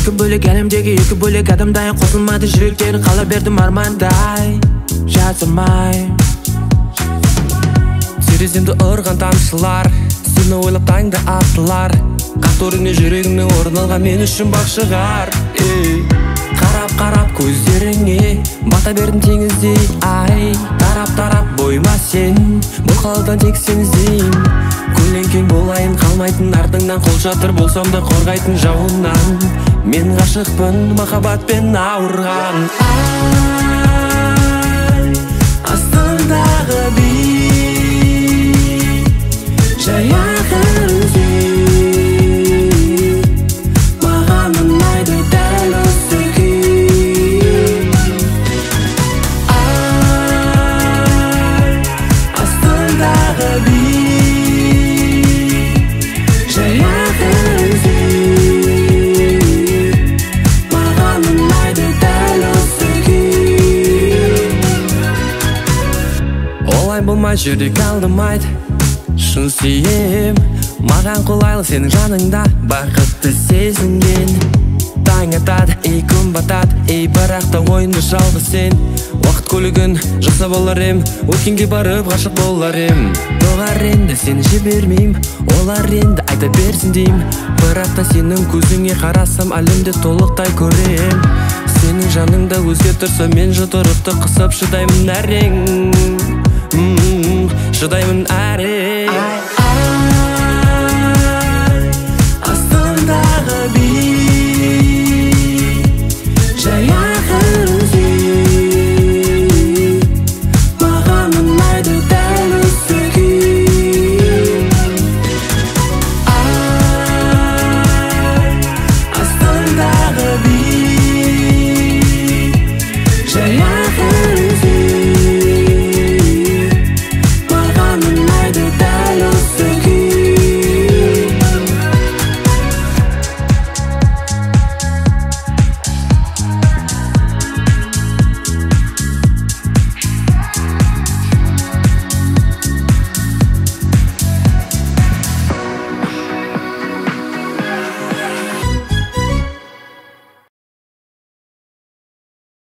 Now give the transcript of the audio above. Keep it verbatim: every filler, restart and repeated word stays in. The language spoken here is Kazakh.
екі бөлек әлемдегі екі бөлек адамдай қосылмады жүректері қала бердім армандай жазылмай тереземді ұрған тамшылар сені ойлап таңда атылар қаторыңне жүрегімнен орын алған мен үшін бақ шығар қарап қарап көздеріңе бата бердім теңіздей ай тарап тарап бойыма сен бұл қаладан тек сені іздеймін көлеңкең болайын қалмайтын артыңнан қол жатыр болсам да қорғайтын жауыннан мен ғашықпын махаббатпен ауырған ай астындағы би жай ақырын болмай жүрек алдымайды шын сүйем маған қолайлы сенің жаныңда бақытты сезінген таң атады ей күн батады ей бірақ та ойымда жалғыз сен уақыт көлігін жасап алар ем өткенге барып ғашық болар ем доғар енді сені жібермеймін олар енді айта берсін деймін бірақ та сенің көзіңе қарасам әлемді толықтай көрем сенің жаныңда өзге тұрса мен жұдырықты қысып шыдаймын әрең шыдаймын әрең